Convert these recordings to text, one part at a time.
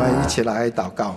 们一起来祷告。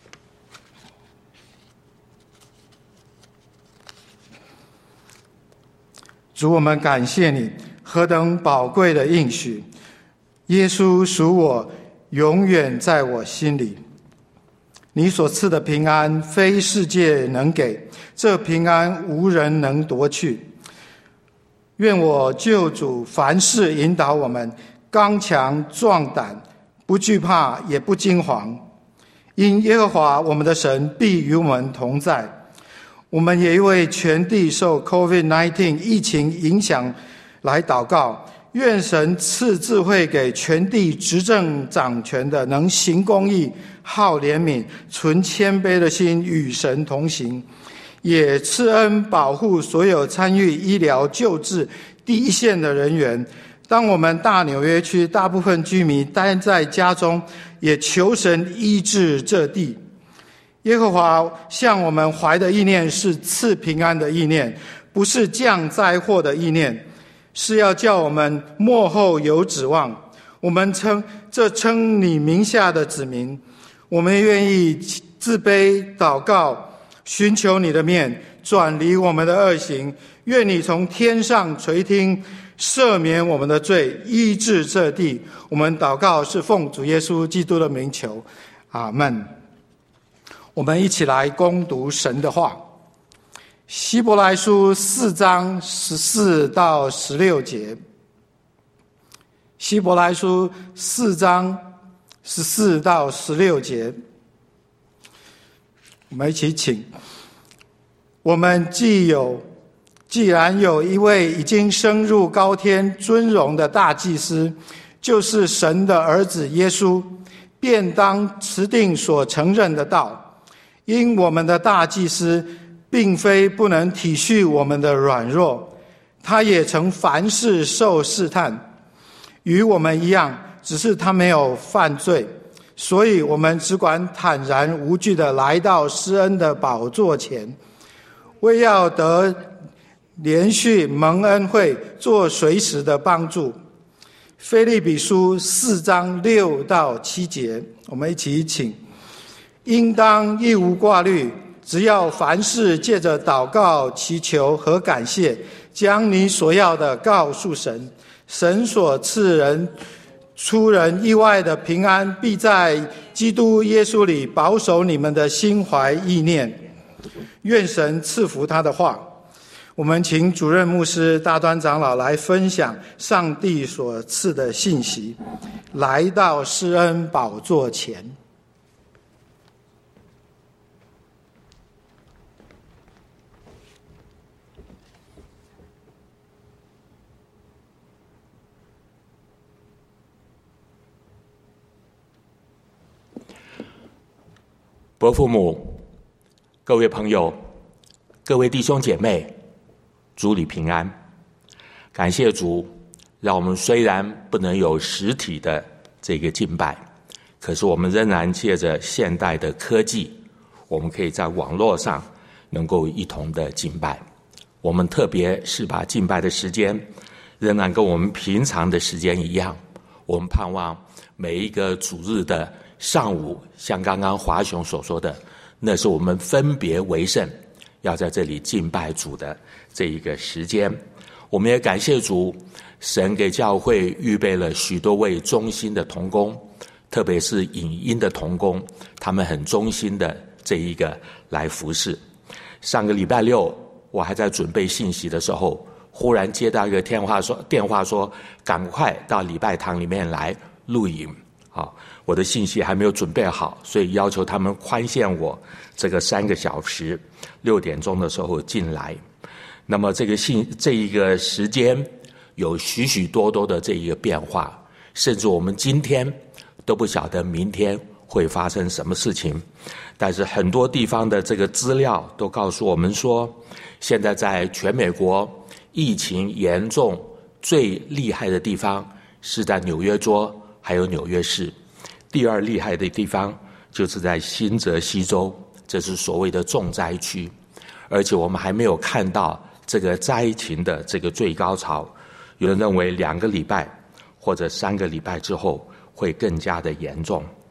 主，我们感谢你何等宝贵的应许，耶稣属我，永远在我心里。你所赐的平安，非世界能给，这平安无人能夺去。愿我救主凡事引导我们，刚强壮胆，不惧怕也不惊惶，因耶和华我们的神必与我们同在。我们也为全地受 COVID-19 疫情影响来祷告，愿神赐智慧给全地执政掌权的，能行公义，好怜悯，存谦卑的心，与神同行。也赐恩保护所有参与医疗救治第一线的人员。当我们大纽约区大部分居民待在家中，也求神医治这地。耶和华向我们怀的意念是赐平安的意念，不是降灾祸的意念，是要叫我们末后有指望。我们称你名下的子民，我们愿意自卑祷告，寻求你的面，转离我们的恶行。愿你从天上垂听，赦免我们的罪，医治这地。我们祷告是奉主耶稣基督的名求，阿们。我们一起来攻读神的话。希伯来书4章14到16节。希伯来书4章14到16节，我们一起请。我们既然有一位已经升入高天尊荣的大祭司，就是神的儿子耶稣，便当持定所承认的道。因我们的大祭司并非不能体恤我们的软弱，他也曾凡事受试探，与我们一样，只是他没有犯罪。所以我们只管坦然无惧地来到施恩的宝座前，为要得连续蒙恩惠，做随时的帮助。腓立比书4章6到7节，我们一起请。应当一无挂虑，只要凡事借着祷告、祈求和感谢，将你所要的告诉神。神所赐人出人意外的平安，必在基督耶稣里保守你们的心怀意念。愿神赐福他的话。我们请主任牧师大端长老来分享上帝所赐的信息。来到施恩宝座前。 伯父母、各位朋友、各位弟兄姐妹，主里平安。感谢主，让我们虽然不能有实体的这个敬拜，可是我们仍然借着现代的科技，我们可以在网络上能够一同的敬拜。我们特别是把敬拜的时间仍然跟我们平常的时间一样，我们盼望每一个主日的上午，像刚刚华雄所说的，那是我们分别为圣，要在这里敬拜主的这一个时间。我们也感谢主，神给教会预备了许多位忠心的同工，特别是影音的同工，他们很忠心的这一个来服侍。上个礼拜六，我还在准备信息的时候，忽然接到一个电话说赶快到礼拜堂里面来录影。好，我的信息还没有准备好，所以要求他们宽限我这个3个小时，6点钟的时候进来。那么这一个时间有许许多多的这一个变化，甚至我们今天都不晓得明天会发生什么事情。但是很多地方的这个资料都告诉我们说，现在在全美国疫情严重最厉害的地方是在纽约州还有纽约市，第2厉害的地方就是在新泽西州，这是所谓的重灾区。而且我们还没有看到这个灾情的这个最高潮，有人认为2个礼拜或者3个礼拜之后会更加的严重。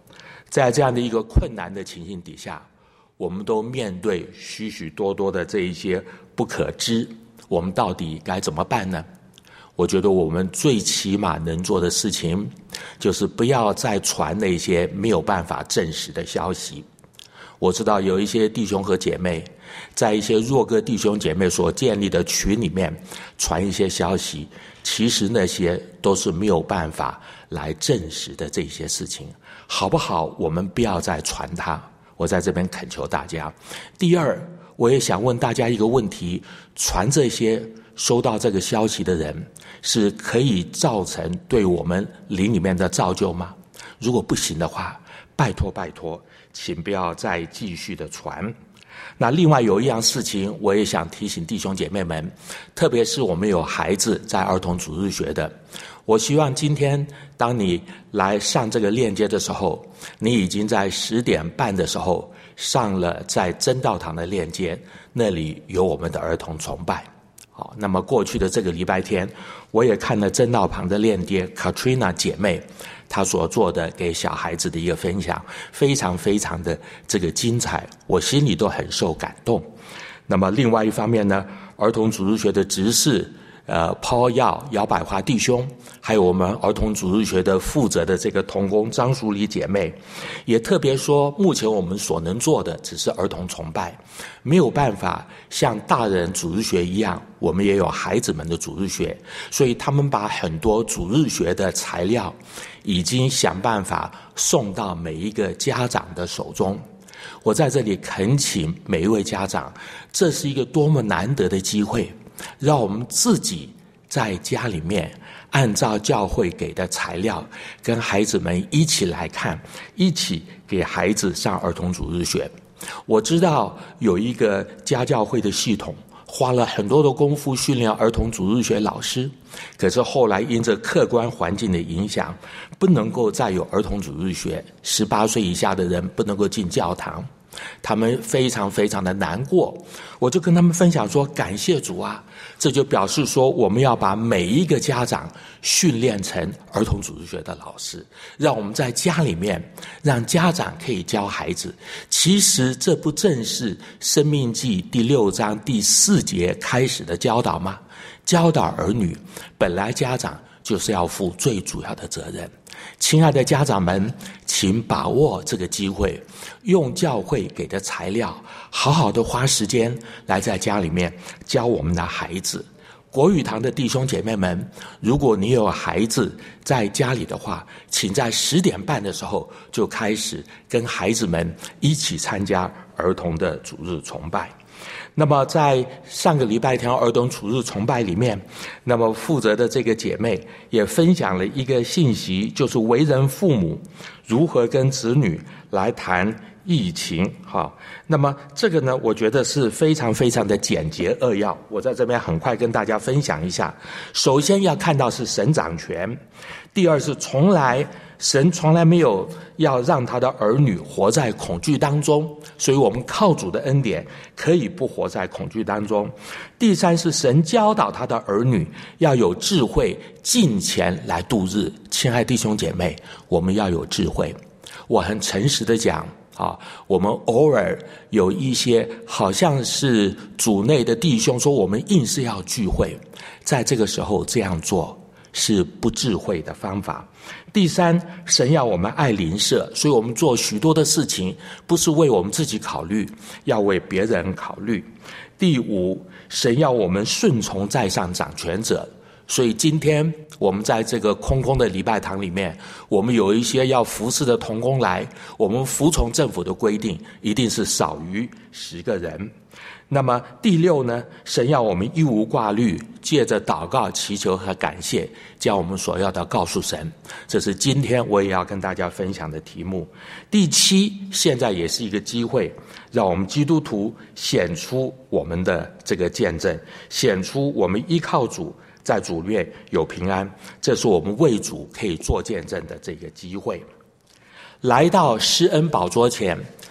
在这样的一个困难的情形底下，我们都面对许许多多的这一些不可知，我们到底该怎么办呢？我觉得我们最起码能做的事情，就是不要再传那些没有办法证实的消息。我知道有一些弟兄和姐妹，在一些弱个弟兄姐妹所建立的群里面传一些消息，其实那些都是没有办法来证实的这些事情，好不好？我们不要再传它。我在这边恳求大家。第二，我也想问大家一个问题：传这些收到这个消息的人，是可以造成对我们灵里面的造就吗？如果不行的话，拜托，请不要再继续的传。那另外有一样事情，我也想提醒弟兄姐妹们，特别是我们有孩子在儿童主日学的，我希望今天当你来上这个链接的时候，你已经在10点半的时候上了在真道堂的链接，那里有我们的儿童崇拜。好，那么过去的这个礼拜天，我也看了真道堂的链接 Katrina 姐妹她所做的给小孩子的一个分享，非常非常的这个精彩，我心里都很受感动。那么另外一方面呢，儿童主日学的执事Paul 姚百华弟兄，还有我们儿童主日学的负责的这个同工张淑丽姐妹，也特别说，目前我们所能做的只是儿童崇拜，没有办法像大人主日学一样，我们也有孩子们的主日学，所以他们把很多主日学的材料已经想办法送到每一个家长的手中。我在这里恳请每一位家长，这是一个多么难得的机会，让我们自己在家里面按照教会给的材料，跟孩子们一起来看，一起给孩子上儿童主日学。我知道有一个家教会的系统，花了很多的功夫训练儿童主日学老师，可是后来因着客观环境的影响，不能够再有儿童主日学，18岁以下的人不能够进教堂，他们非常非常的难过。我就跟他们分享说，感谢主啊，这就表示说我们要把每一个家长训练成儿童主日学的老师，让我们在家里面让家长可以教孩子。其实这不正是申命记第6章第4节开始的教导吗？教导儿女，本来家长就是要负最主要的责任。亲爱的家长们，请把握这个机会，用教会给的材料，好好的花时间来在家里面教我们的孩子。国语堂的弟兄姐妹们，如果你有孩子在家里的话，请在10点半的时候就开始跟孩子们一起参加儿童的主日崇拜。那么在上个礼拜天儿童主日崇拜里面，那么负责的这个姐妹也分享了一个信息，就是为人父母如何跟子女来谈疫情。好，那么这个呢，我觉得是非常非常的简洁扼要，我在这边很快跟大家分享一下。首先要看到是神掌权，第二是神从来没有要让他的儿女活在恐惧当中，所以我们靠主的恩典可以不活在恐惧当中。第三是神教导他的儿女要有智慧，敬虔来度日。亲爱弟兄姐妹，我们要有智慧。我很诚实的讲我们偶尔有一些好像是主内的弟兄说我们硬是要聚会，在这个时候这样做是不智慧的方法。第三，神要我们爱邻舍，所以我们做许多的事情不是为我们自己考虑，要为别人考虑。第五，神要我们顺从在上掌权者，所以今天我们在这个空空的礼拜堂里面，我们有一些要服侍的同工来，我们服从政府的规定，一定是少于10个人。那么第六呢，神要我们一无挂虑，借着祷告祈求和感谢，将我们所要的告诉神，这是今天我也要跟大家分享的题目。第七，现在也是一个机会，让我们基督徒显出我们的这个见证，显出我们依靠主，在主里面有平安，这是我们为主可以做见证的这个机会。来到施恩宝座前，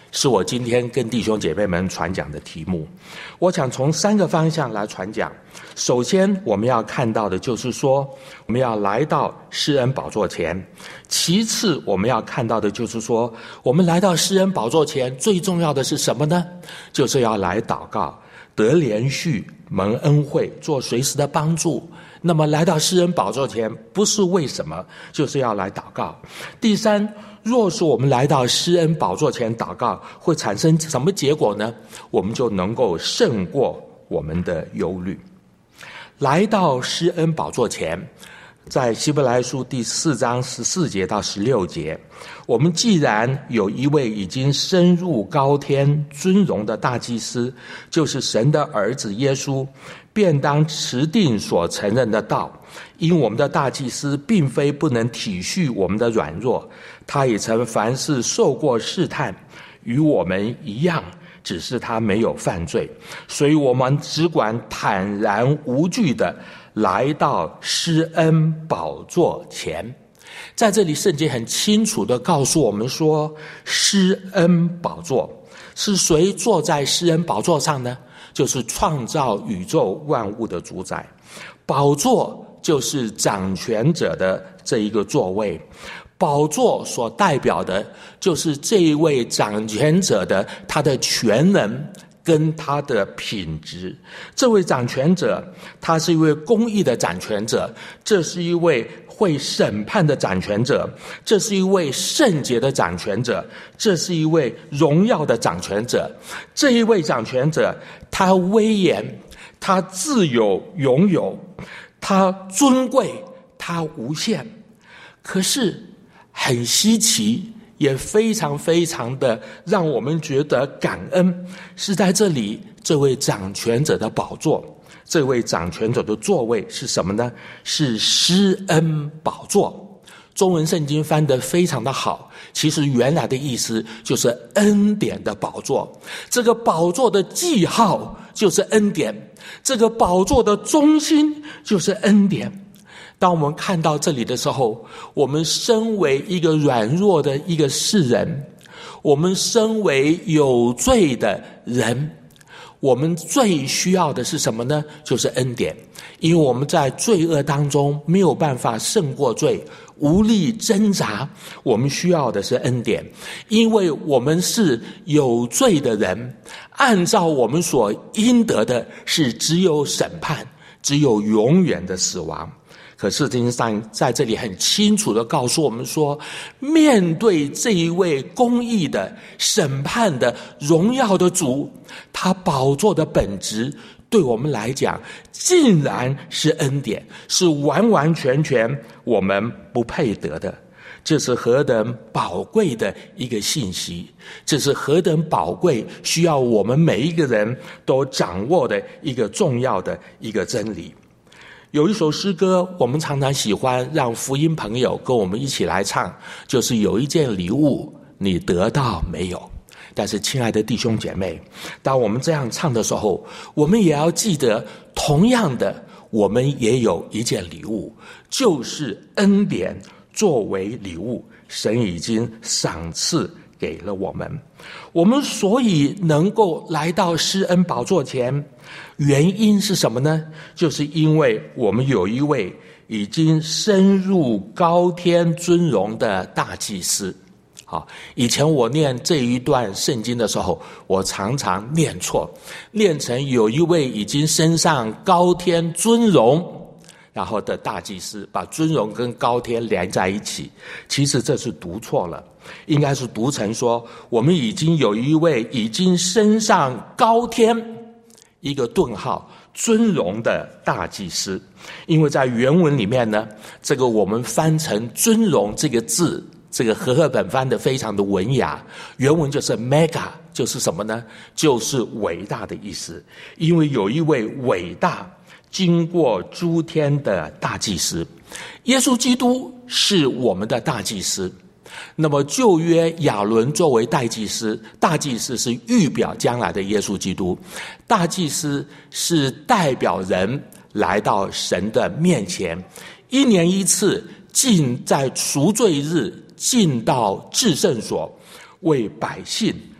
是我今天跟弟兄姐妹们传讲的题目。我想从3个方向来传讲。首先我们要看到的就是说，我们要来到施恩宝座前。其次我们要看到的就是说，我们来到施恩宝座前最重要的是什么呢？就是要来祷告，得连续，蒙恩惠，做随时的帮助。那么来到施恩宝座前不是为什么，就是要来祷告。第三，若是我们来到施恩宝座前祷告，会产生什么结果呢？我们就能够胜过我们的忧虑。来到施恩宝座前，在希伯来书第4章14节到16节，我们既然有一位已经升入高天尊荣的大祭司，就是神的儿子耶稣，便当持定所承认的道。因我们的大祭司并非不能体恤我们的软弱，他也曾凡事受过试探，与我们一样，只是他没有犯罪。所以我们只管坦然无惧的来到施恩宝座前。在这里圣经很清楚的告诉我们说，施恩宝座是谁坐在施恩宝座上呢？就是创造宇宙万物的主宰。宝座就是掌权者的这一个座位，宝座所代表的就是这一位掌权者的他的权能跟他的品质。这位掌权者，他是一位公义的掌权者，这是一位会审判的掌权者，这是一位圣洁的掌权者，这是一位荣耀的掌权者。这一位掌权者，他威严，他自有永有，他尊贵，他无限。可是很稀奇，也非常非常的让我们觉得感恩，是在这里这位掌权者的宝座，这位掌权者的座位是什么呢？是施恩宝座。中文圣经翻得非常的好，其实原来的意思就是恩典的宝座。这个宝座的记号就是恩典，这个宝座的中心就是恩典。当我们看到这里的时候，我们身为一个软弱的一个世人，我们身为有罪的人，我们最需要的是什么呢？就是恩典。因为我们在罪恶当中没有办法胜过罪，无力挣扎，我们需要的是恩典。因为我们是有罪的人，按照我们所应得的是只有审判，只有永远的死亡。可是圣经上在这里很清楚地告诉我们说，面对这一位公义的审判的荣耀的主，他宝座的本质对我们来讲竟然是恩典，是完完全全我们不配得的。这是何等宝贵的一个信息，这是何等宝贵需要我们每一个人都掌握的一个重要的一个真理。有一首诗歌，我们常常喜欢让福音朋友跟我们一起来唱，就是有一件礼物你得到没有？但是亲爱的弟兄姐妹，当我们这样唱的时候，我们也要记得，同样的，我们也有一件礼物，就是恩典作为礼物，神已经赏赐给了我们。我们所以能够来到施恩宝座前，原因是什么呢？就是因为我们有一位已经升入高天尊荣的大祭司。好，以前我念这一段圣经的时候，我常常念错，念成有一位已经升上高天尊荣然后的大祭司，把尊荣跟高天连在一起。其实这是读错了，应该是读成说，我们已经有一位已经升上高天一个顿号尊荣的大祭司。因为在原文里面呢，这个我们翻成尊荣这个字，这个和合本翻得非常的文雅，原文就是 mega， 就是什么呢？就是伟大的意思。因为有一位伟大经过诸天的大祭司，耶稣基督是我们的大祭司。那么旧约亚伦作为大祭司，大祭司是预表将来的耶稣基督，大祭司是代表人来到神的面前，一年一次进在赎罪日进到至圣所，为百姓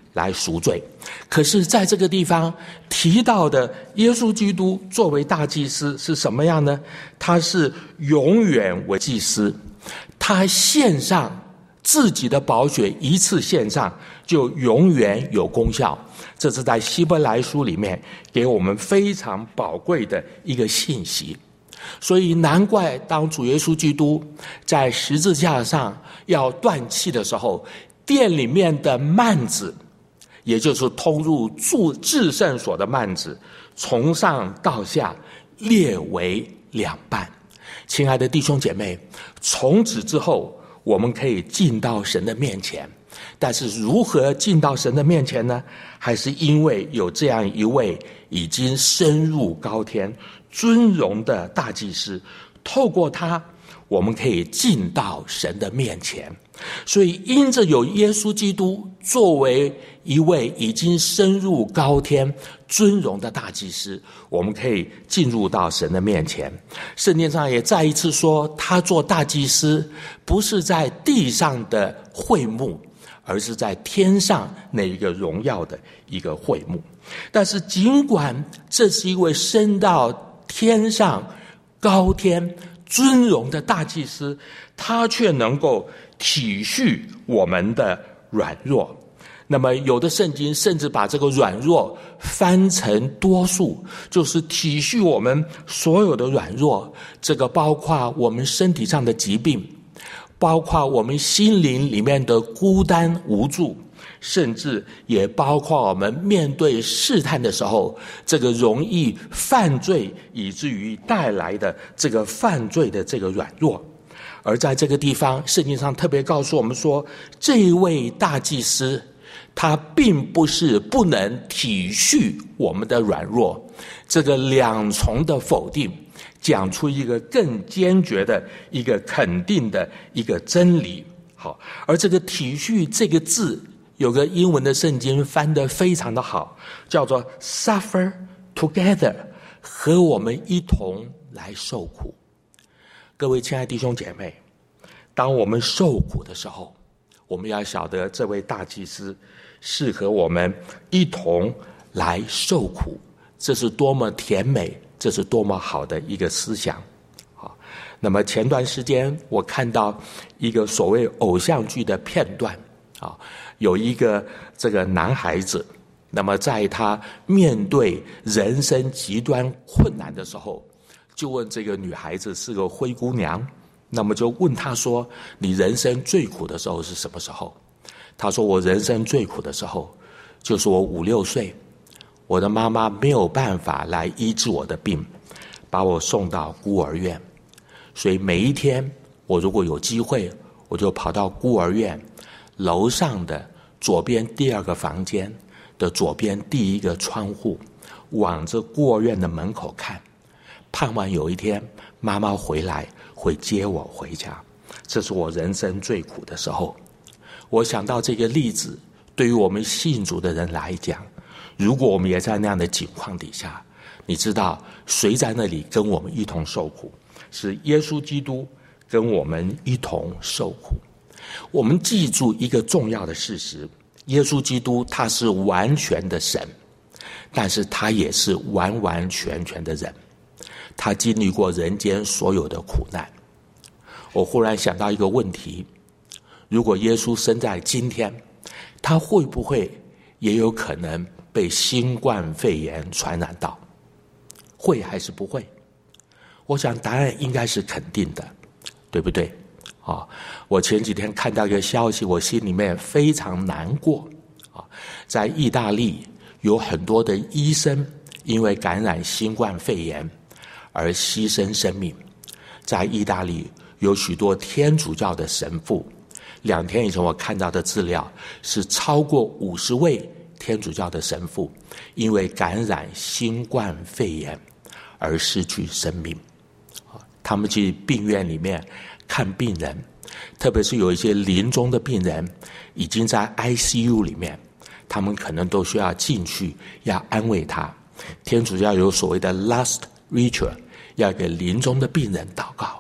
来赎罪。可是在这个地方提到的耶稣基督作为大祭司是什么样呢？他是永远为祭司，他献上自己的宝血，一次献上就永远有功效。这是在希伯来书里面给我们非常宝贵的一个信息。所以难怪当主耶稣基督在十字架上要断气的时候，殿里面的幔子，也就是通入至圣所的幔子，从上到下裂为两半。亲爱的弟兄姐妹，从此之后我们可以进到神的面前。但是如何进到神的面前呢？还是因为有这样一位已经升入高天尊荣的大祭司，透过他我们可以进到神的面前。所以因着有耶稣基督作为一位已经升入高天尊荣的大祭司，我们可以进入到神的面前。圣经上也再一次说，他做大祭司不是在地上的会幕，而是在天上那一个荣耀的一个会幕。但是尽管这是一位升到天上高天尊荣的大祭司，他却能够体恤我们的软弱。那么有的圣经甚至把这个软弱翻成多数，就是体恤我们所有的软弱，这个包括我们身体上的疾病，包括我们心灵里面的孤单无助，甚至也包括我们面对试探的时候，这个容易犯罪以至于带来的这个犯罪的这个软弱。而在这个地方，圣经上特别告诉我们说，这一位大祭司他并不是不能体恤我们的软弱，这个两重的否定讲出一个更坚决的一个肯定的一个真理。好，而这个体恤这个字有个英文的圣经翻得非常的好，叫做 suffer together， 和我们一同来受苦。各位亲爱的弟兄姐妹，当我们受苦的时候，我们要晓得这位大祭司是和我们一同来受苦，这是多么甜美，这是多么好的一个思想。好，那么前段时间我看到一个所谓偶像剧的片段，有一个这个男孩子，那么在他面对人生极端困难的时候，就问这个女孩子是个灰姑娘，那么就问她说，你人生最苦的时候是什么时候？她说，我人生最苦的时候就是我5、6岁，我的妈妈没有办法来医治我的病，把我送到孤儿院。所以每一天我如果有机会，我就跑到孤儿院楼上的左边第2个房间的左边第1个窗户，往着孤儿院的门口看，盼望有一天妈妈回来会接我回家。这是我人生最苦的时候。我想到这个例子对于我们信主的人来讲，如果我们也在那样的境况底下，你知道谁在那里跟我们一同受苦？是耶稣基督跟我们一同受苦。我们记住一个重要的事实，耶稣基督他是完全的神，但是他也是完完全全的人，他经历过人间所有的苦难。我忽然想到一个问题，如果耶稣生在今天，他会不会也有可能被新冠肺炎传染到？会还是不会？我想答案应该是肯定的，对不对？我前几天看到一个消息，我心里面非常难过。在意大利有很多的医生因为感染新冠肺炎而牺牲生命。在意大利有许多天主教的神父，2天以前我看到的资料是超过50位天主教的神父因为感染新冠肺炎而失去生命。他们去病院里面看病人，特别是有一些临终的病人已经在 ICU 里面，他们可能都需要进去要安慰他。天主教有所谓的 last ritual， 要给临终的病人祷告。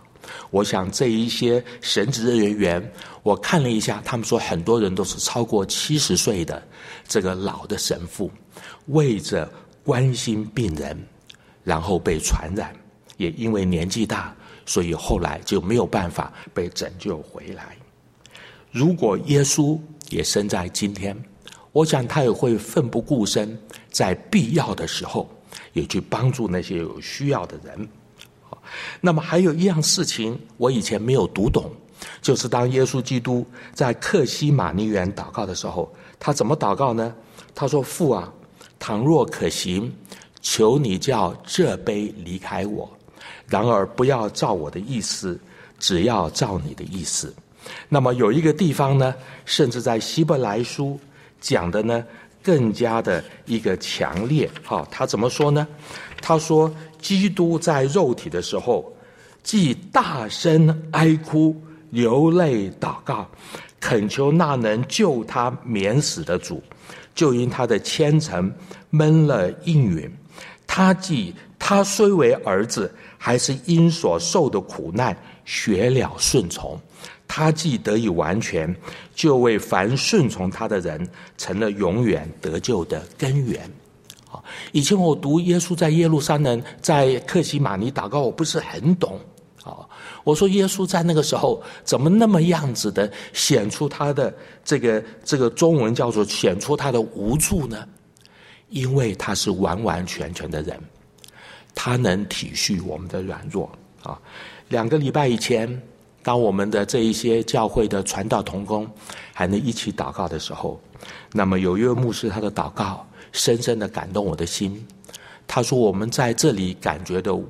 我想这一些神职人员，我看了一下，他们说很多人都是超过70岁的这个老的神父，为着关心病人，然后被传染，也因为年纪大，所以后来就没有办法被拯救回来。如果耶稣也生在今天，我想他也会奋不顾身，在必要的时候也去帮助那些有需要的人。那么还有一样事情我以前没有读懂，就是当耶稣基督在客西马尼园祷告的时候，他怎么祷告呢？他说，父啊，倘若可行，求你叫这杯离开我，然而不要照我的意思，只要照你的意思。那么有一个地方呢，甚至在希伯来书讲的呢更加的一个强烈。他怎么说呢？他说，基督在肉体的时候，既大声哀哭流泪祷告，恳求那能救他免死的主，就因他的虔诚蒙了应允。他虽为儿子，还是因所受的苦难学了顺从。他既得以完全，就为凡顺从他的人成了永远得救的根源。以前我读耶稣在耶路撒冷在客西马尼祷告，我不是很懂。我说耶稣在那个时候怎么那么样子的显出他的这个中文叫做显出他的无助呢？因为他是完完全全的人，他能体恤我们的软弱。2个礼拜以前，当我们的这一些教会的传道同工还能一起祷告的时候，那么有一位牧师，他的祷告深深的感动我的心。他说，我们在这里感觉的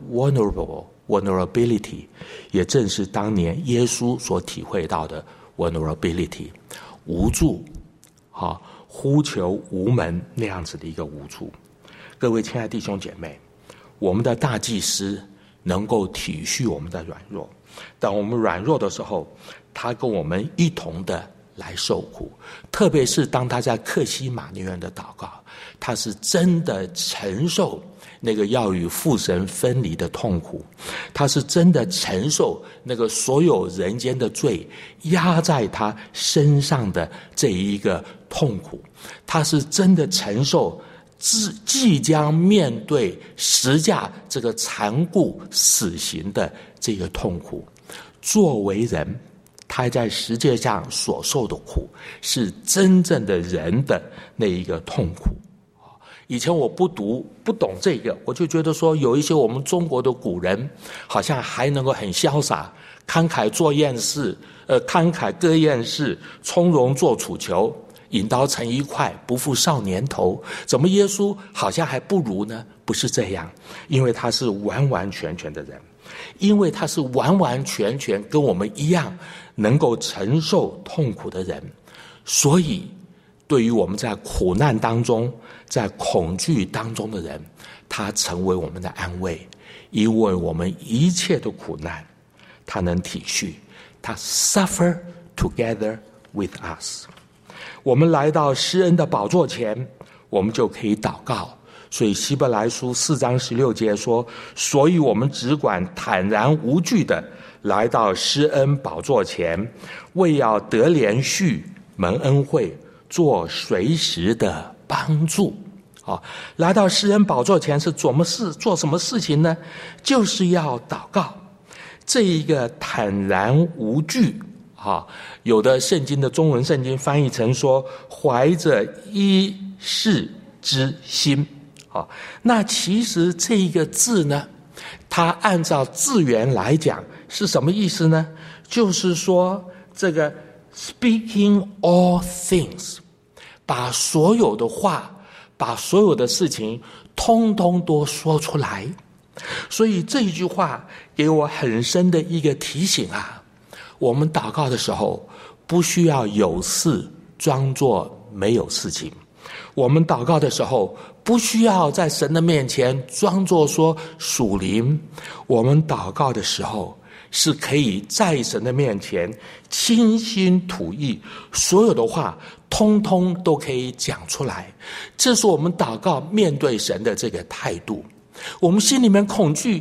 vulnerability 也正是当年耶稣所体会到的 vulnerability， 无助，呼求无门那样子的一个无助。各位亲爱的弟兄姐妹，我们的大祭司能够体恤我们的软弱，当我们软弱的时候，他跟我们一同的来受苦。特别是当他在客西马尼园的祷告，他是真的承受那个要与父神分离的痛苦，他是真的承受那个所有人间的罪压在他身上的这一个痛苦，他是真的承受即将面对十架这个残酷死刑的这个痛苦。作为人，他在世界上所受的苦是真正的人的那一个痛苦。以前我不懂这个，我就觉得说有一些我们中国的古人好像还能够很潇洒，慷慨做厌世，慷慨割厌世，从容做楚囚，引刀成一块，不负少年头。怎么耶稣好像还不如呢？不是这样，因为他是完完全全的人，因为他是完完全全跟我们一样能够承受痛苦的人，所以对于我们在苦难当中，在恐惧当中的人，他成为我们的安慰。因为我们一切的苦难他能体恤，他 suffer together with us。 我们来到施恩的宝座前，我们就可以祷告。所以希伯来书4章16节说，所以我们只管坦然无惧的来到施恩宝座前，为要得连续蒙恩惠，做随时的帮助。来到施恩宝座前是做什么事情呢？就是要祷告。这一个坦然无惧，有的圣经的中文圣经翻译成说怀着一视之心。那其实这一个字呢，它按照字源来讲是什么意思呢？就是说这个 speaking all things， 把所有的话，把所有的事情通通都说出来。所以这一句话给我很深的一个提醒啊，我们祷告的时候不需要有事装作没有事情，我们祷告的时候不需要在神的面前装作说属灵，我们祷告的时候是可以在神的面前倾心吐意，所有的话通通都可以讲出来。这是我们祷告面对神的这个态度。我们心里面恐惧，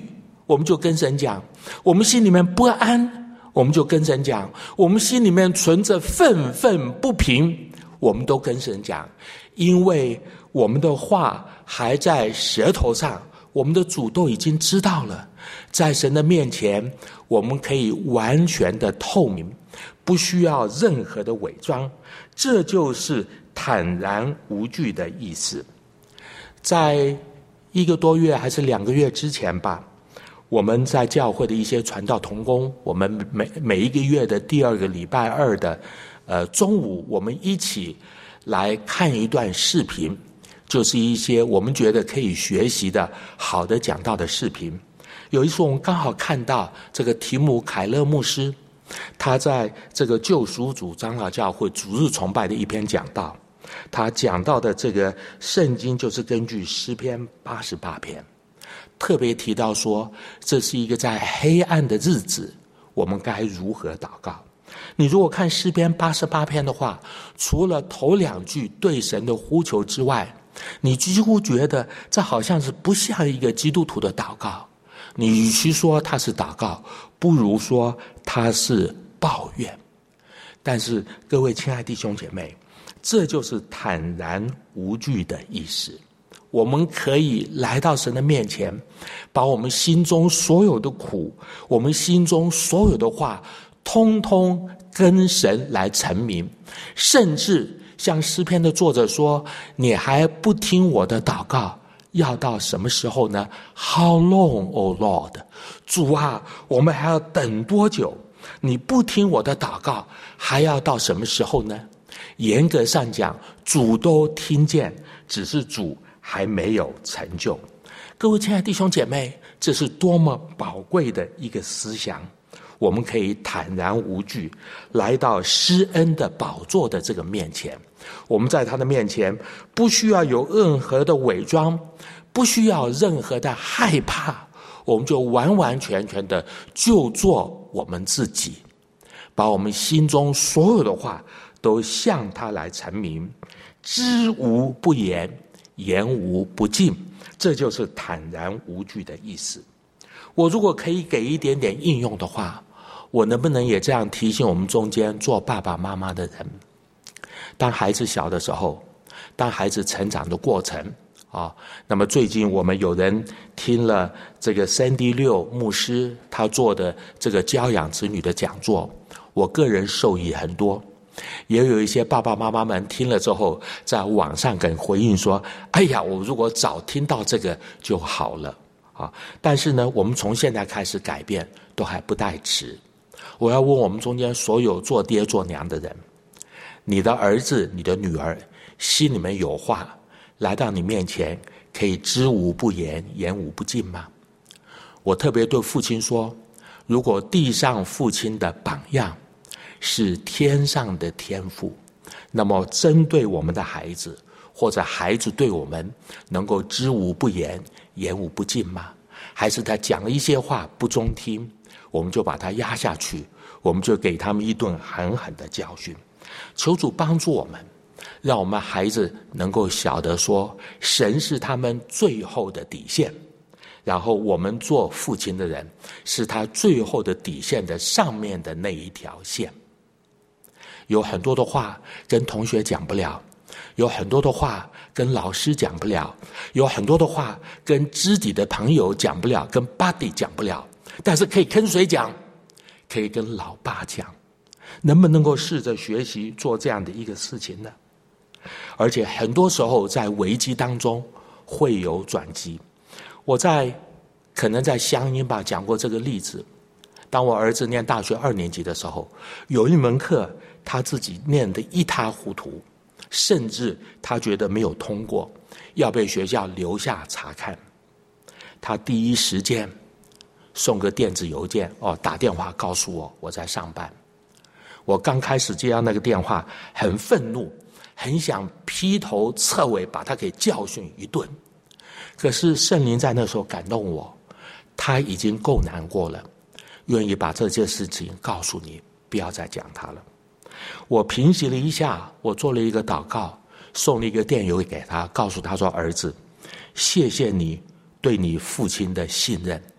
我们就跟神讲；我们心里面不安，我们就跟神讲；我们心里面存着愤愤不平，我们都跟神讲。因为我们的话还在舌头上，我们的主都已经知道了。在神的面前，我们可以完全的透明，不需要任何的伪装。这就是坦然无惧的意思。在1个多月还是2个月之前吧，我们在教会的一些传道同工，我们每1个月的第2个礼拜二的中午，我们一起来看一段视频，就是一些我们觉得可以学习的好的讲道的视频。有一次我们刚好看到这个提姆凯勒牧师，他在这个救赎主长老教会主日崇拜的一篇讲道，他讲到的这个圣经就是根据诗篇88篇，特别提到说，这是一个在黑暗的日子，我们该如何祷告。你如果看诗篇88篇的话，除了头2句对神的呼求之外，你几乎觉得这好像是不像一个基督徒的祷告。你与其说他是祷告，不如说他是抱怨。但是各位亲爱弟兄姐妹，这就是坦然无惧的意思。我们可以来到神的面前，把我们心中所有的苦，我们心中所有的话，通通跟神来陈明。甚至像诗篇的作者说，你还不听我的祷告，要到什么时候呢？ How long, O Lord？ 主啊，我们还要等多久？你不听我的祷告，还要到什么时候呢？严格上讲，主都听见，只是主还没有成就。各位亲爱的弟兄姐妹，这是多么宝贵的一个思想。我们可以坦然无惧来到施恩的宝座的这个面前，我们在他的面前不需要有任何的伪装，不需要任何的害怕，我们就完完全全的就做我们自己，把我们心中所有的话都向他来陈明，知无不言，言无不尽，这就是坦然无惧的意思。我如果可以给一点点应用的话，我能不能也这样提醒我们中间做爸爸妈妈的人，当孩子小的时候，当孩子成长的过程啊，那么最近我们有人听了这个Sandy Liu牧师他做的这个教养子女的讲座，我个人受益很多。也有一些爸爸妈妈们听了之后，在网上跟回应说，哎呀，我如果早听到这个就好了啊！但是呢，我们从现在开始改变都还不太迟。我要问我们中间所有做爹做娘的人，你的儿子你的女儿心里面有话来到你面前，可以知无不言，言无不尽吗？我特别对父亲说，如果地上父亲的榜样是天上的天父，那么针对我们的孩子，或者孩子对我们，能够知无不言，言无不尽吗？还是他讲了一些话不中听，我们就把他压下去，我们就给他们一顿狠狠的教训。求主帮助我们，让我们孩子能够晓得说，神是他们最后的底线，然后我们做父亲的人是他最后的底线的上面的那一条线。有很多的话跟同学讲不了，有很多的话跟老师讲不了，有很多的话跟知己的朋友讲不了，跟 buddy 讲不了，但是可以跟谁讲？可以跟老爸讲。能不能够试着学习做这样的一个事情呢？而且很多时候在危机当中会有转机。我可能在乡音吧讲过这个例子。当我儿子念大学2年级的时候，有一门课他自己念得一塌糊涂，甚至他觉得没有通过，要被学校留下查看。他第一时间送个电子邮件打电话告诉我在上班。我刚开始接到那个电话，很愤怒，很想劈头侧尾把他给教训一顿。可是圣灵在那时候感动我，他已经够难过了，愿意把这件事情告诉你，不要再讲他了。我平息了一下，我做了一个祷告，送了一个电邮给他，告诉他说，儿子，谢谢你对你父亲的信任，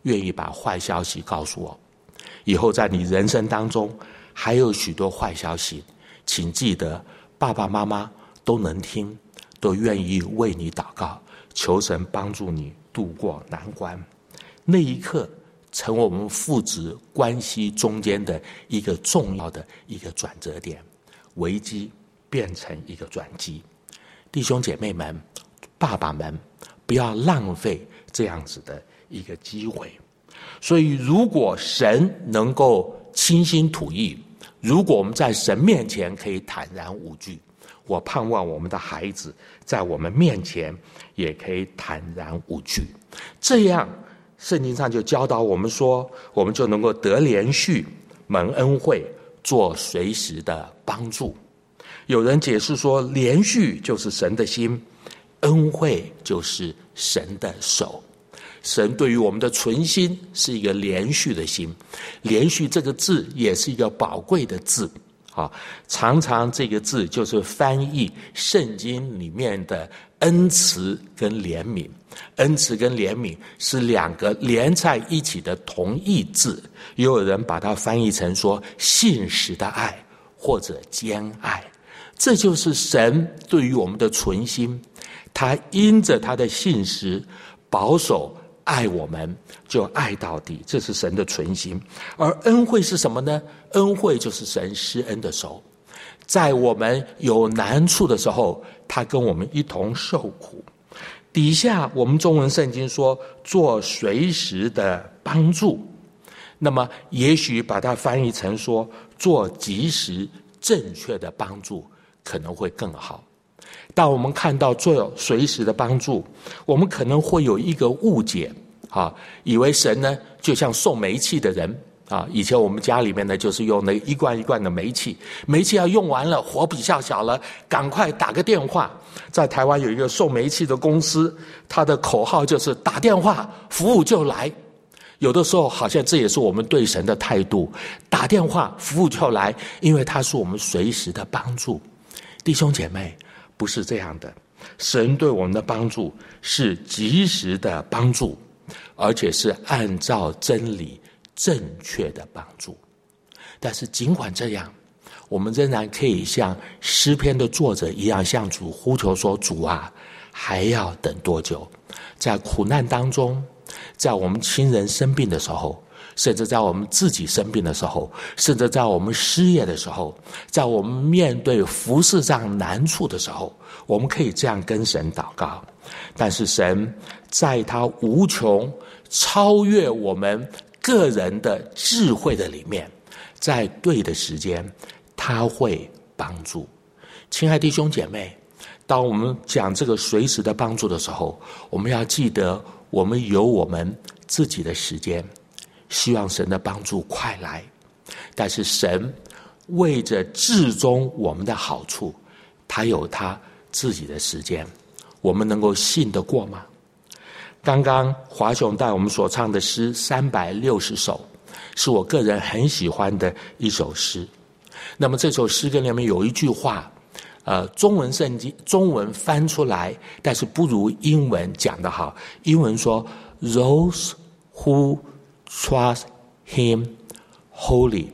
愿意把坏消息告诉我。以后在你人生当中还有许多坏消息，请记得爸爸妈妈都能听，都愿意为你祷告，求神帮助你度过难关。那一刻成为我们父子关系中间的一个重要的一个转折点，危机变成一个转机。弟兄姐妹们，爸爸们，不要浪费这样子的一个机会。所以如果神能够倾心吐意，如果我们在神面前可以坦然无惧，我盼望我们的孩子在我们面前也可以坦然无惧。这样圣经上就教导我们说，我们就能够得连续，蒙恩惠，做随时的帮助。有人解释说，连续就是神的心，恩惠就是神的手。神对于我们的存心是一个连续的心，连续这个字也是一个宝贵的字啊，常常这个字就是翻译圣经里面的恩慈跟怜悯。恩慈跟怜悯是两个连在一起的同义字，也有人把它翻译成说信实的爱或者坚爱。这就是神对于我们的存心，他因着他的信实保守爱我们，就爱到底，这是神的存心。而恩惠是什么呢？恩惠就是神施恩的手，在我们有难处的时候，他跟我们一同受苦。底下我们中文圣经说做随时的帮助，那么也许把它翻译成说做及时正确的帮助可能会更好。当我们看到做随时的帮助，我们可能会有一个误解以为神呢就像送煤气的人以前我们家里面呢就是用那一罐一罐的煤气要用完了，火比较小了，赶快打个电话。在台湾有一个送煤气的公司，他的口号就是打电话服务就来。有的时候好像这也是我们对神的态度，打电话服务就来，因为他是我们随时的帮助。弟兄姐妹，不是这样的，神对我们的帮助是及时的帮助，而且是按照真理正确的帮助。但是尽管这样，我们仍然可以像诗篇的作者一样向主呼求说，主啊，还要等多久？在苦难当中，在我们亲人生病的时候，甚至在我们自己生病的时候，甚至在我们失业的时候，在我们面对服事上难处的时候，我们可以这样跟神祷告。但是神在他无穷超越我们个人的智慧的里面，在对的时间他会帮助。亲爱弟兄姐妹，当我们讲这个随时的帮助的时候，我们要记得我们有我们自己的时间，希望神的帮助快来。但是神为着至终我们的好处，他有他自己的时间，我们能够信得过吗？刚刚华雄带我们所唱的诗360首，是我个人很喜欢的一首诗。那么这首诗歌里面有一句话，中文圣经中文翻出来，但是不如英文讲得好。英文说 Those who trust him wholly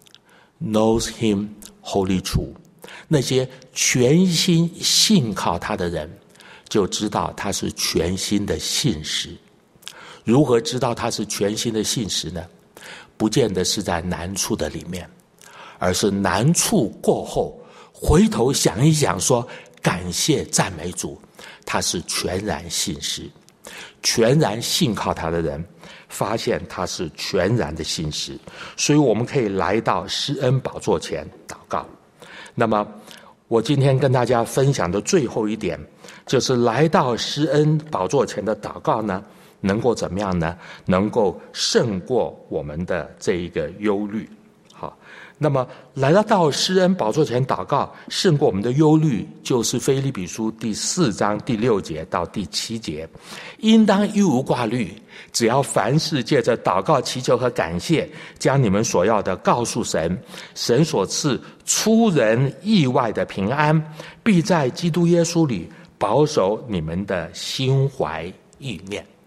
knows him wholly true。 那些全心信靠他的人，就知道他是全心的信实。如何知道他是全心的信实呢？不见得是在难处的里面，而是难处过后回头想一想，说感谢赞美主，他是全然信实。全然信靠他的人，发现他是全然的信实。所以我们可以来到施恩宝座前祷告。那么我今天跟大家分享的最后一点，就是来到施恩宝座前的祷告呢，能够怎么样呢？能够胜过我们的这一个忧虑。好，那么来到施恩宝座前祷告，胜过我们的忧虑，就是腓立比书第4章第6节到第7节。应当一无挂虑，只要凡事借着祷告祈求和感谢，将你们所要的告诉神，神所赐出人意外的平安，必在基督耶稣里保守你们的心怀意念。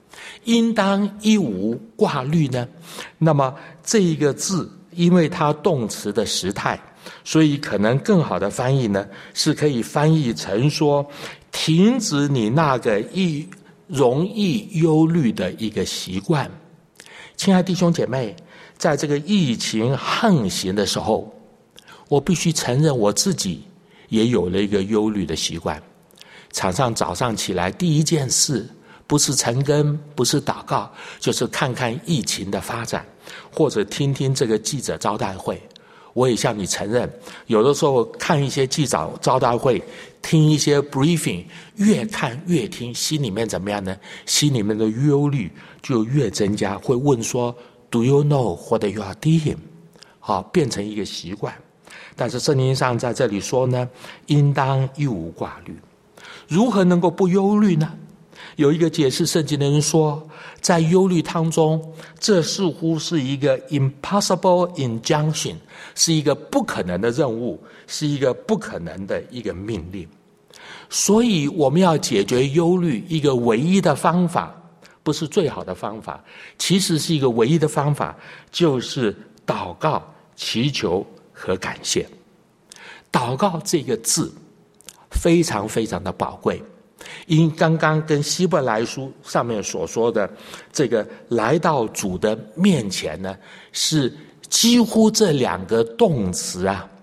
应当一无挂虑呢？那么这一个字，因为它动词的时态，所以可能更好的翻译呢，是可以翻译成说，停止你那个容易忧虑的一个习惯。亲爱弟兄姐妹，在这个疫情横行的时候，我必须承认我自己也有了一个忧虑的习惯。常常早上起来第一件事，不是晨更，不是祷告，就是看看疫情的发展，或者听听这个记者招待会。我也向你承认，有的时候看一些记者招待会，听一些 briefing， 越看越听，心里面怎么样呢？心里面的忧虑就越增加，会问说 Do you know what you are doing？ 好，变成一个习惯。但是圣经上在这里说呢，应当一无挂虑。如何能够不忧虑呢？有一个解释圣经的人说，在忧虑当中，这似乎是一个 impossible injunction， 是一个不可能的任务，是一个不可能的一个命令。所以我们要解决忧虑，一个唯一的方法，不是最好的方法，其实是一个唯一的方法，就是祷告、祈求和感谢。祷告这个字非常非常的宝贵，因刚刚跟希伯来书上面所说的这个来到主的面前呢，是几乎这两个动词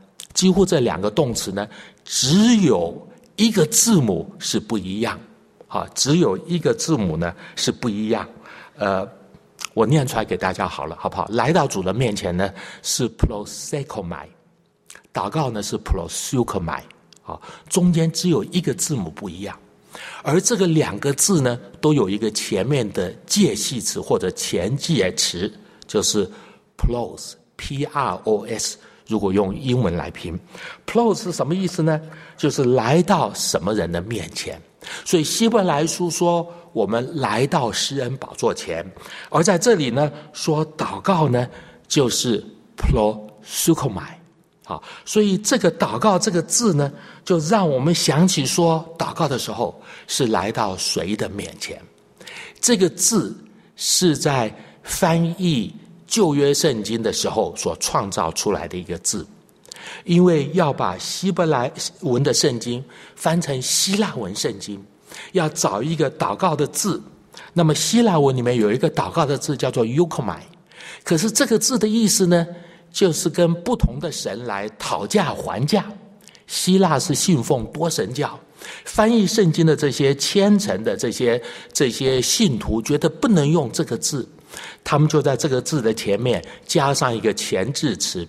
呢，只有一个字母是不一样，只有一个字母呢是不一样。我念出来给大家好了，好不好？来到主的面前呢是 prosekomai， 祷告呢是 prosukomai， 中间只有一个字母不一样。而这个两个字呢，都有一个前面的介系词或者前介词，就是 pros P-R-O-S。如果用英文来拼 pros 是什么意思呢？就是来到什么人的面前。所以希伯来书说我们来到施恩宝座前，而在这里呢说祷告呢就是 prosukomai。好，所以这个祷告这个字呢，就让我们想起说，祷告的时候是来到谁的面前？这个字是在翻译旧约圣经的时候所创造出来的一个字，因为要把希伯来文的圣经翻成希腊文圣经，要找一个祷告的字。那么希腊文里面有一个祷告的字叫做 eukomai， 可是这个字的意思呢，就是跟不同的神来讨价还价。希腊是信奉多神教，翻译圣经的这些虔诚的这些信徒觉得不能用这个字，他们就在这个字的前面加上一个前置词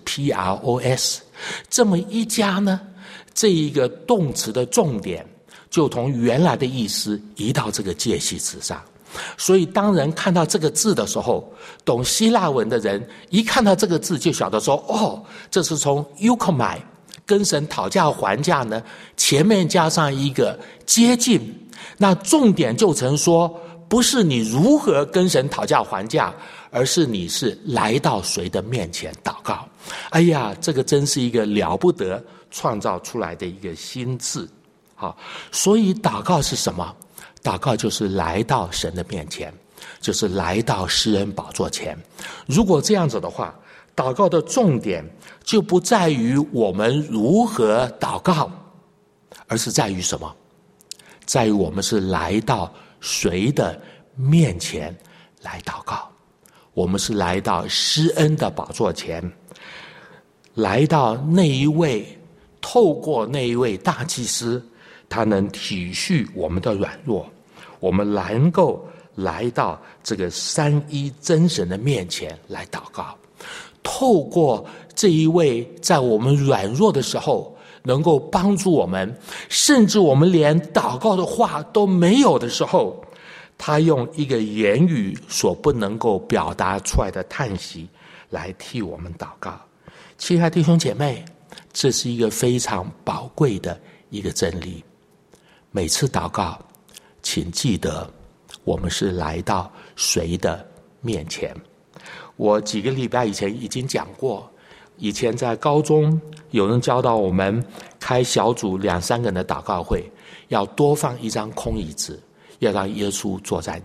PROS， 这么一加呢，这一个动词的重点就从原来的意思移到这个介系词上。所以当人看到这个字的时候，懂希腊文的人一看到这个字就晓得说，哦，这是从 eukomai 跟神讨价还价呢，前面加上一个接近，那重点就成说，不是你如何跟神讨价还价，而是你是来到谁的面前祷告。哎呀，这个真是一个了不得创造出来的一个新字。好，所以祷告是什么？祷告就是来到神的面前，就是来到施恩宝座前。如果这样子的话，祷告的重点就不在于我们如何祷告，而是在于什么？在于我们是来到谁的面前来祷告。我们是来到施恩的宝座前，来到那一位，透过那一位大祭司，他能体恤我们的软弱，我们能够来到这个三一真神的面前来祷告。透过这一位在我们软弱的时候能够帮助我们，甚至我们连祷告的话都没有的时候，他用一个言语所不能够表达出来的叹息来替我们祷告。亲爱的弟兄姐妹，这是一个非常宝贵的一个真理。每次祷告，请记得我们是来到谁的面前。我几个礼拜以前已经讲过，以前在高中有人教导我们开小组2-3个人的祷告会，要多放一张空椅子，要让耶稣坐在那。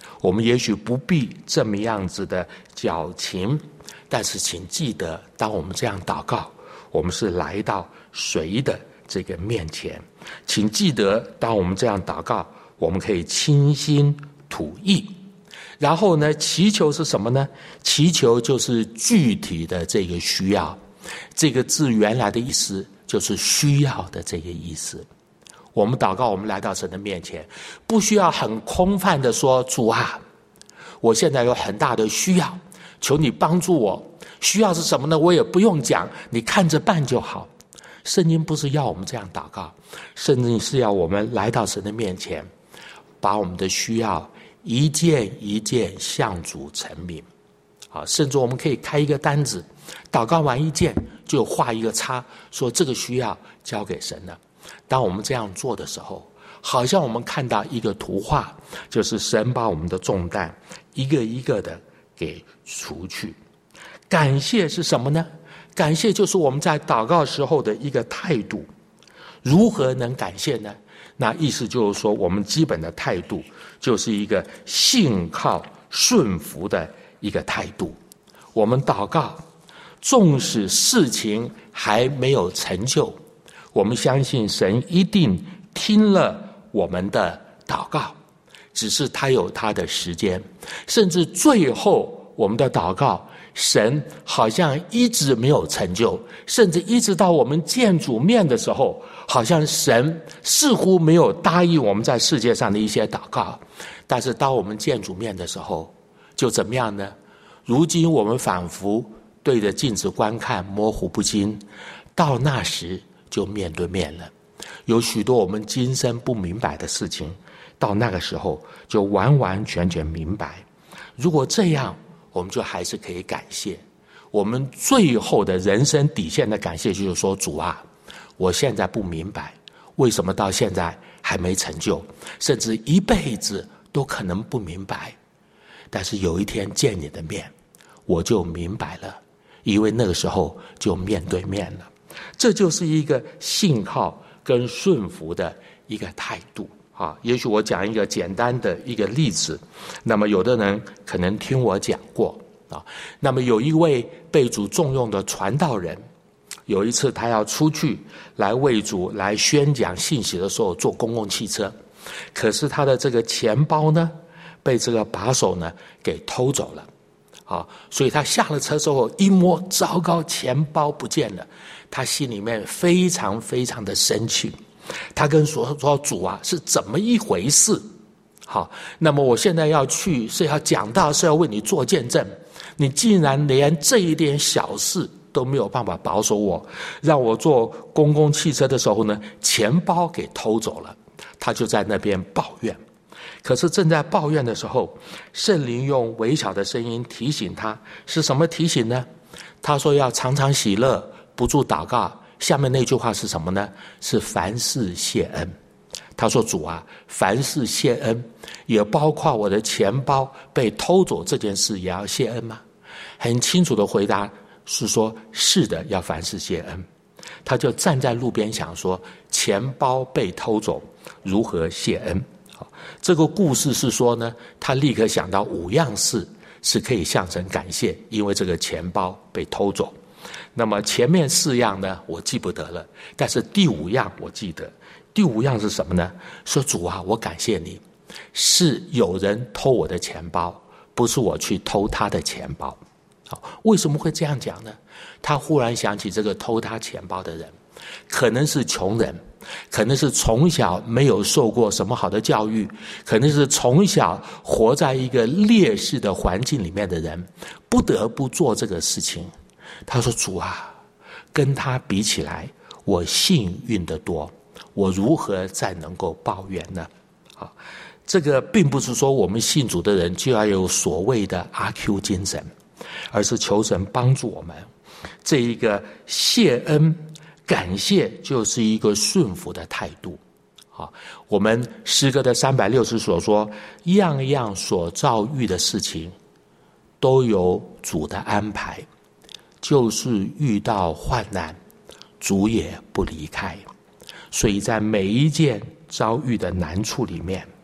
我们也许不必这么样子的矫情，但是请记得，当我们这样祷告，我们是来到谁的这个面前？请记得，当我们这样祷告，我们可以倾心吐意。然后呢，祈求是什么呢？祈求就是具体的这个需要。这个字原来的意思就是需要的这个意思。我们祷告，我们来到神的面前，不需要很空泛的说，主啊，我现在有很大的需要，求你帮助我。需要是什么呢？我也不用讲，你看着办就好。圣经不是要我们这样祷告，圣经是要我们来到神的面前，把我们的需要一件一件向主陈明。甚至我们可以开一个单子，祷告完一件就画一个叉，说这个需要交给神了。当我们这样做的时候，好像我们看到一个图画，就是神把我们的重担一个一个的给除去。感谢是什么呢？感谢就是我们在祷告时候的一个态度。如何能感谢呢？那意思就是说，我们基本的态度就是一个信靠顺服的一个态度。我们祷告，纵使事情还没有成就，我们相信神一定听了我们的祷告，只是他有他的时间。甚至最后我们的祷告，神好像一直没有成就，甚至一直到我们见主面的时候，好像神似乎没有答应我们在世界上的一些祷告。但是当我们见主面的时候，就怎么样呢？如今我们仿佛对着镜子观看，模糊不清，到那时就面对面了。有许多我们今生不明白的事情，到那个时候就完完全全明白。如果这样，我们就还是可以感谢。我们最后的人生底线的感谢就是说，主啊，我现在不明白为什么到现在还没成就，甚至一辈子都可能不明白，但是有一天见你的面，我就明白了，因为那个时候就面对面了。这就是一个信靠跟顺服的一个态度。也许我讲一个简单的一个例子，那么有的人可能听我讲过。那么有一位被主重用的传道人，有一次他要出去来为主来宣讲信息的时候，坐公共汽车，可是他的这个钱包呢，被这个把手呢给偷走了。所以他下了车之后一摸，糟糕，钱包不见了。他心里面非常非常的生气，他跟说主啊，是怎么一回事？好，那么我现在要去，是要讲道，是要为你做见证，你竟然连这一点小事都没有办法保守我，让我坐公共汽车的时候呢，钱包给偷走了。他就在那边抱怨。可是正在抱怨的时候，圣灵用微小的声音提醒他，是什么提醒呢？他说要常常喜乐，不住祷告。下面那句话是什么呢？是凡事谢恩。他说，主啊，凡事谢恩，也包括我的钱包被偷走这件事也要谢恩吗？很清楚的回答是说，是的，要凡事谢恩。他就站在路边想说，钱包被偷走，如何谢恩？这个故事是说呢，他立刻想到5样事是可以向神感谢，因为这个钱包被偷走。那么前面4样呢，我记不得了，但是第5样我记得。第5样是什么呢？说主啊，我感谢你，是有人偷我的钱包，不是我去偷他的钱包。为什么会这样讲呢？他忽然想起这个偷他钱包的人，可能是穷人，可能是从小没有受过什么好的教育，可能是从小活在一个劣势的环境里面的人，不得不做这个事情。他说，主啊，跟他比起来，我幸运得多，我如何再能够抱怨呢？这个并不是说我们信主的人就要有所谓的阿 Q 精神，而是求神帮助我们。这一个谢恩感谢就是一个顺服的态度。我们诗歌的360所说，样样所遭遇的事情都有主的安排，就是遇到患难，主也不离开。所以在每一件遭遇的难处里面，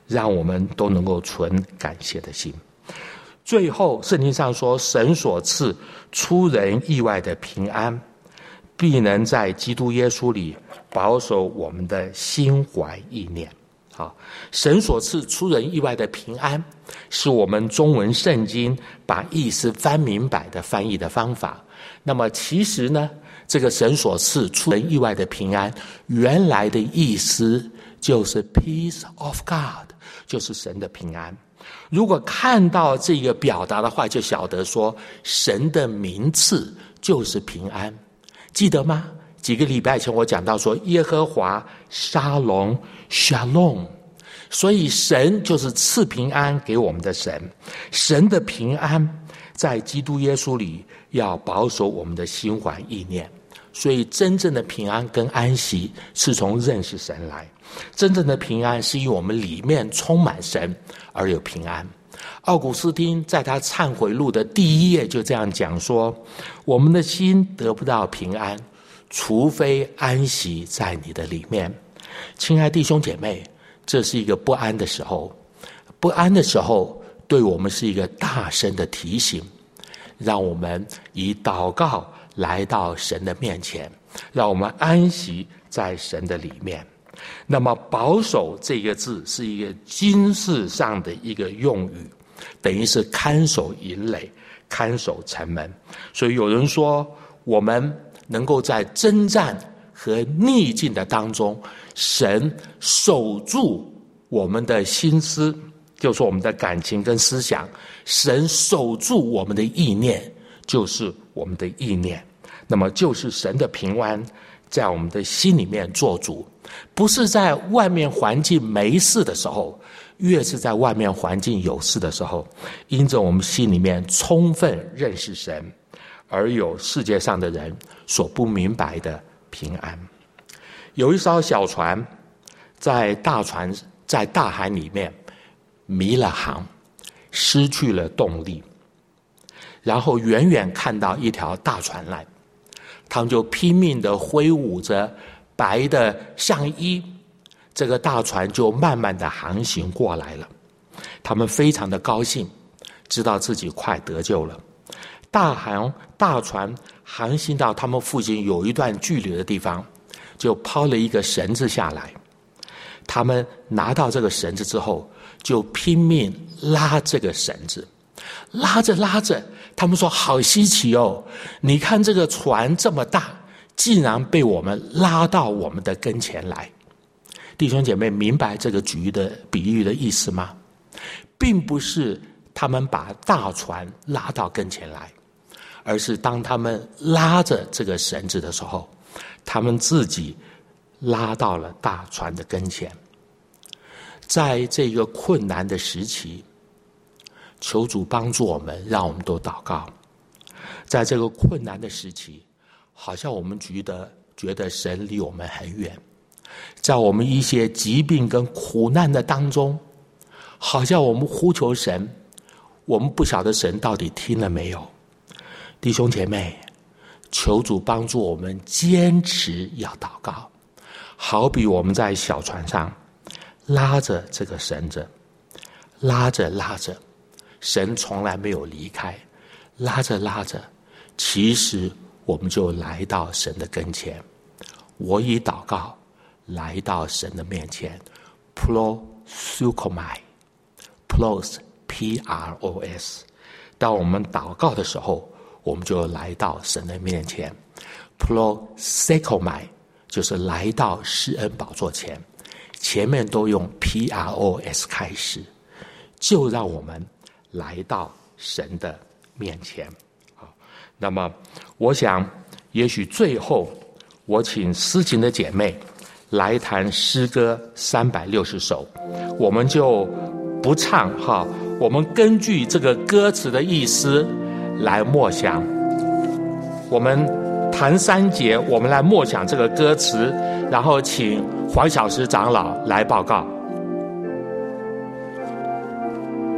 让我们都能够存感谢的心。最后圣经上说，神所赐出人意外的平安，必能在基督耶稣里保守我们的心怀意念。好，神所赐出人意外的平安，是我们中文圣经把意思翻明白的翻译的方法。那么其实呢，这个神所赐出人意外的平安，原来的意思就是 peace of God， 就是神的平安。如果看到这个表达的话，就晓得说神的名字就是平安，记得吗？几个礼拜前我讲到说耶和华沙龙 Shalom， 所以神就是赐平安给我们的神。神的平安在基督耶稣里要保守我们的心怀意念，所以真正的平安跟安息是从认识神来，真正的平安是因为我们里面充满神而有平安。奥古斯丁在他忏悔录的第1页就这样讲说，我们的心得不到平安，除非安息在你的里面。亲爱弟兄姐妹，这是一个不安的时候，不安的时候对我们是一个大声的提醒，让我们以祷告来到神的面前，让我们安息在神的里面。那么保守这个字是一个军事上的一个用语，等于是看守营垒，看守城门。所以有人说，我们能够在征战和逆境的当中，神守住我们的心思，就是我们的感情跟思想，神守住我们的意念，就是我们的意念。那么就是神的平安在我们的心里面做主，不是在外面环境没事的时候，越是在外面环境有事的时候，因着我们心里面充分认识神，而有世界上的人所不明白的平安。有一艘小船在大海里面迷了航，失去了动力，然后远远看到一条大船来，他们就拼命地挥舞着白的上衣，这个大船就慢慢地航行过来了。他们非常的高兴，知道自己快得救了。大船航行到他们附近有一段距离的地方，就抛了一个绳子下来。他们拿到这个绳子之后，就拼命拉这个绳子，拉着拉着，他们说好稀奇哦，你看这个船这么大，竟然被我们拉到我们的跟前来。弟兄姐妹，明白这个比喻的意思吗？并不是他们把大船拉到跟前来，而是当他们拉着这个绳子的时候，他们自己拉到了大船的跟前。在这个困难的时期，求主帮助我们，让我们都祷告。在这个困难的时期，好像我们觉得神离我们很远，在我们一些疾病跟苦难的当中，好像我们呼求神，我们不晓得神到底听了没有。弟兄姐妹，求主帮助我们坚持要祷告，好比我们在小船上拉着这个绳子，拉着拉着，神从来没有离开，拉着拉着，其实我们就来到神的跟前。我以祷告来到神的面前 ，prosukomai pros P-R-O-S。当我们祷告的时候，我们就来到神的面前 ，prosekomai 就是来到施恩宝座前，前面都用 P-R-O-S 开始，就让我们来到神的面前。好，那么我想，也许最后我请思琴的姐妹来弹诗歌360首，我们就不唱哈，我们根据这个歌词的意思来默想。我们弹3节，我们来默想这个歌词，然后请黄小石长老来报告。